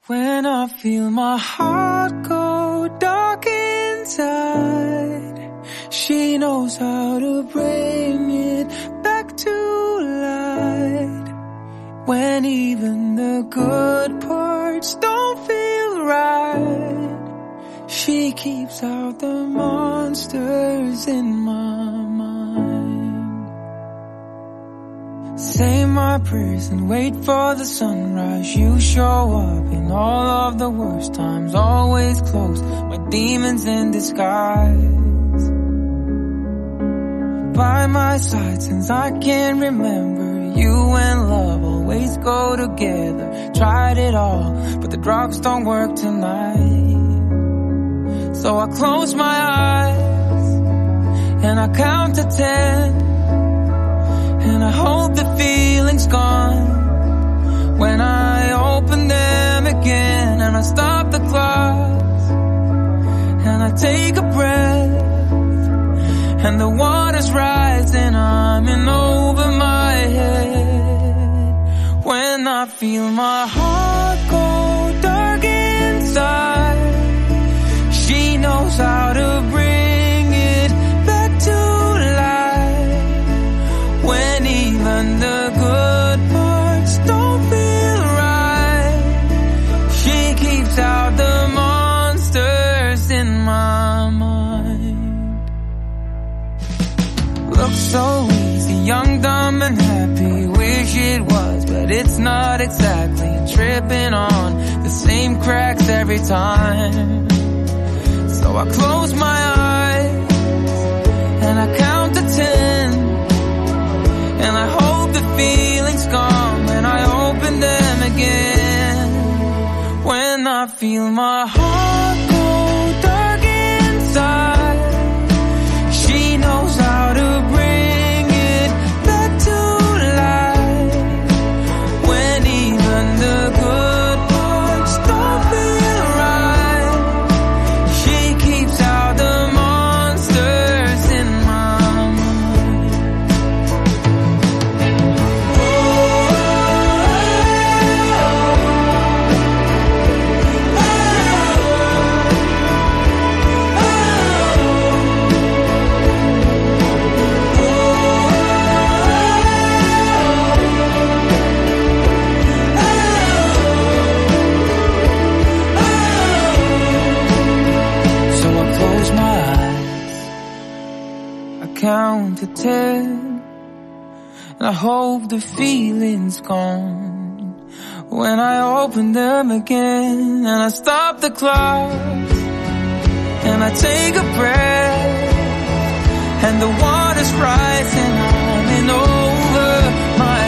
When I feel my heart go dark inside, she knows how to bring it back to light. When even the good parts don't feel right, she keeps out the monsters in my mind. Say my prayers and wait for the sunrise. You show up in all of the worst times, always close, my demons in disguise. By my side since I can remember, you and love always go together. Tried it all, but the drugs don't work tonight. So I close my eyes and I count to 10, and I hope the feeling's gone. When I open them again and I stop the clocks and I take a breath, and the water's rising, I'm in over my head. When I feel my heart go dark inside, she knows how to bring it back to life. When even the good parts don't feel right, she keeps out the monsters in my mind. Looks so easy, young, dumb and happy. Wish it was, but it's not exactly. Tripping on the same cracks every time. So I close my eyes and I count to 10, and I hope the feeling's gone when I open them again. When I feel my heart go dark inside, she knows how to bring it back to life. When even the good parts don't feel right, she keeps out the monsters in my mind. So I close my eyes, I count to 10, and I hope the feeling's gone. When I open them again and I stop the clock and I take a breath, and the water's rising, I'm in over my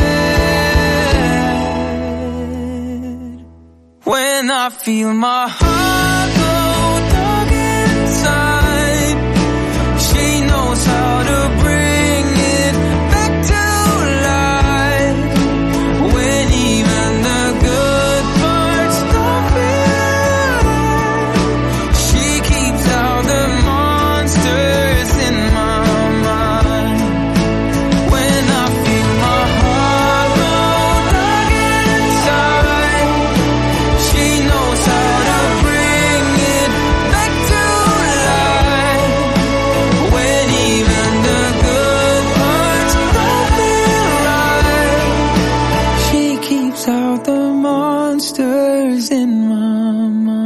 head. When I feel my heart go dark inside, she knows how to bring it back to life. When even the good parts don't feel right, she keeps out the monsters in my mind. When I feel my heart go dark inside, she knows how to bring it back to life. When even the good parts don't feel right, she keeps out the monsters in my mind.